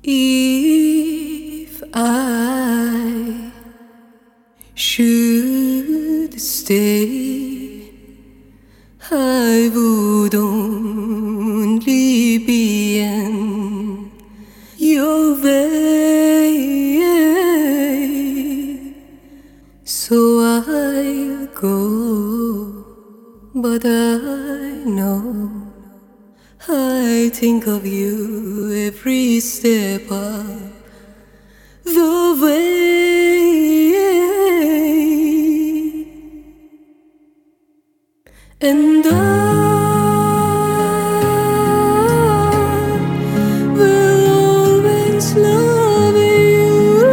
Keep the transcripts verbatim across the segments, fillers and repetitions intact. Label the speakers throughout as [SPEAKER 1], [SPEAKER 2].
[SPEAKER 1] If I should stay, I would only be in your way. So I'll go, but I know I think of you every step of the way, and I will always love you,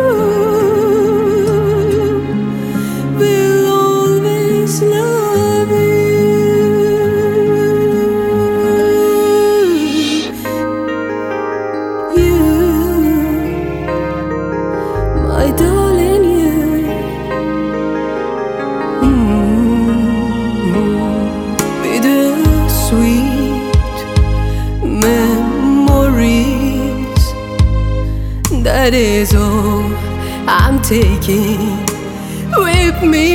[SPEAKER 1] will always love you. My darling, you, mm-hmm. Bittersweet memories, that is all I'm taking with me.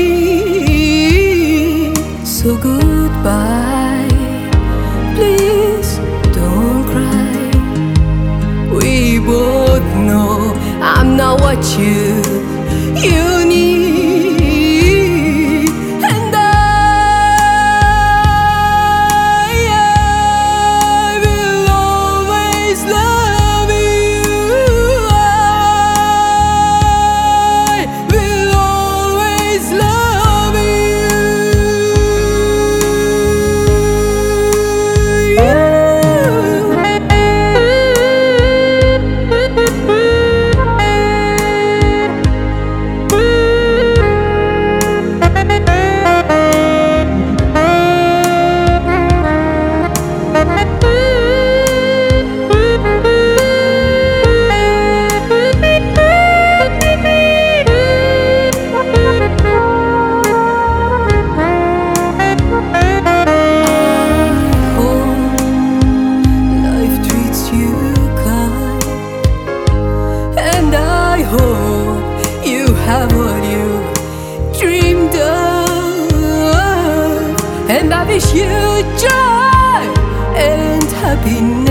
[SPEAKER 1] So goodbye, please don't cry. We both know I'm not what you, you need, and I, I will always love you, I will always love you, you. Hope you have what you dreamed of, and I wish you joy and happiness.